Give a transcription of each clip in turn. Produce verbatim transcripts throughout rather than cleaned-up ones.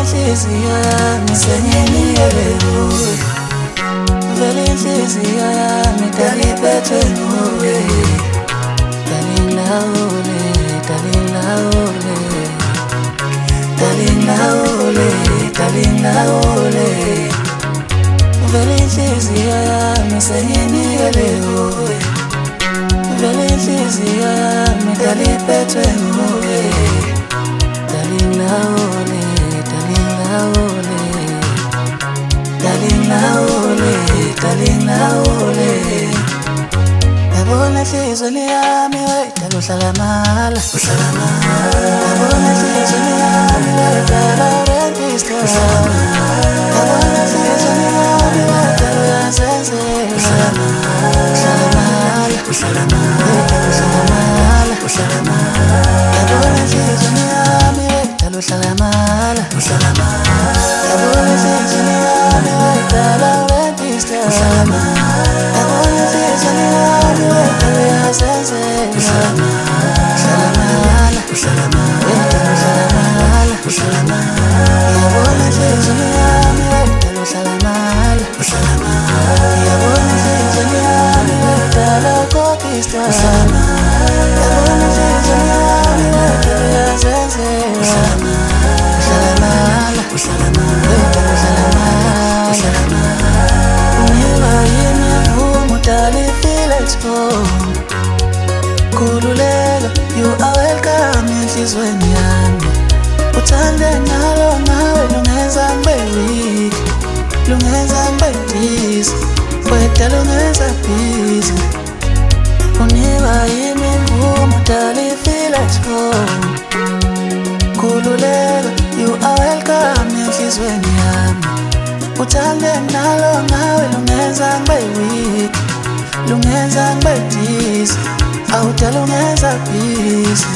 inhliziyo yami senginiyele kuwe, vele inhliziyo yami daliphethwe nguwe. Darling lawule, darling lawule, darling lawule, darling lawule, vele inhliziyo yami senginiyele kuwe, vele inhliziyo yami daliphethwe nguwe. Darling lawule, darling lawule, darling lawule, darling lawule, yabona inhliziyo yami wayidala uhlala mahala, uhlala mahala. Yabona inhliziyo yami wayidala urentista, uhlala mahala. Yabona inhliziyo yami wayidala uyazenzela, uhlala mahala, uhlala mahala, uhlala mahala, uhlala mahala. Yabona inhliziyo yami wayidala uhlala mahala, uhlala mahala. Yabona inhliziyo yami wayidala urentista, uhlala mahala. Yabona inhliziyo yami wayidala uyazenzela, uhlala mahala, uhlala mahala, uhlala mahala, uhlala mahala. Yabona inhliziyo yami wayidala uhlala mahala, uhlala mahala. Yabona inhliziyo yami wayidala ukopista, uhlala mahala. Yabona inhliziyo yami wayidala uyazenzela, uhlala mahala, uhlala mahala, uhlala mahala, uhlala mahala. Unika yini imvumo udala i-feel at home. Khululeka, you are welcome enhlizweni yami. Uthande nalo nawe lungenza ngibe weak, lungenza ngibe busy, wedala ungenza busy. Unika yini imvumo udala i-feel at home. Khululeka, you are welcome enhlizweni yami. Uthande nalo nawe lungenza ngibe weak, lungenza ngibe busy, awudala ungenza busy.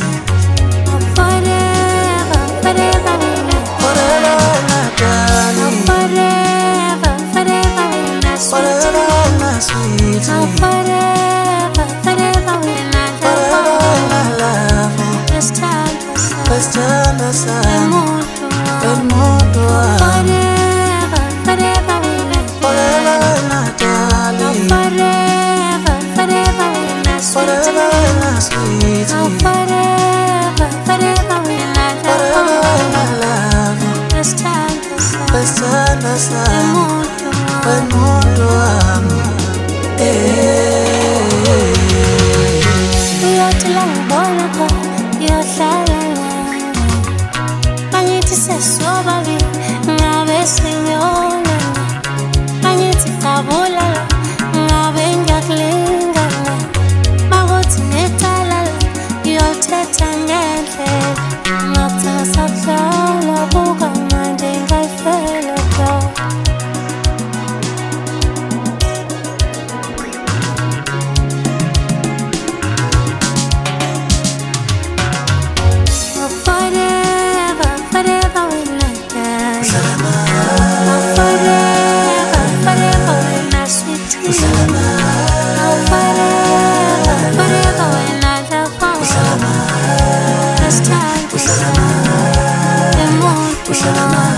Forever, forever wena, Forever wena darling, forever, forever wena forever sweetie, wena sweetie, forever, forever wena forever wena love. esithando sami, Wesithando sami, emuntu wami. emuntu wami. Forever, forever wena, Forever wena darling, forever, forever wena forever sweetie, wena sweetie, forever, forever wena forever wena love. esithando sami, Wesithando sami, emuntu wami. emuntu wami. Eh. Uyathi la ngibona khona uyohlala nami, mangithi sesobabili ngabe sengiyona, mangithi ngabulala ngabe ngiyakulingana, makuthi necala la uyothetha ngendlela, ngathi ngisahlala buka manje ngayifela do. Forever, forever wena darling, forever, forever wena sweetie, forever, forever wena love. Esithando sami, emuntu wami.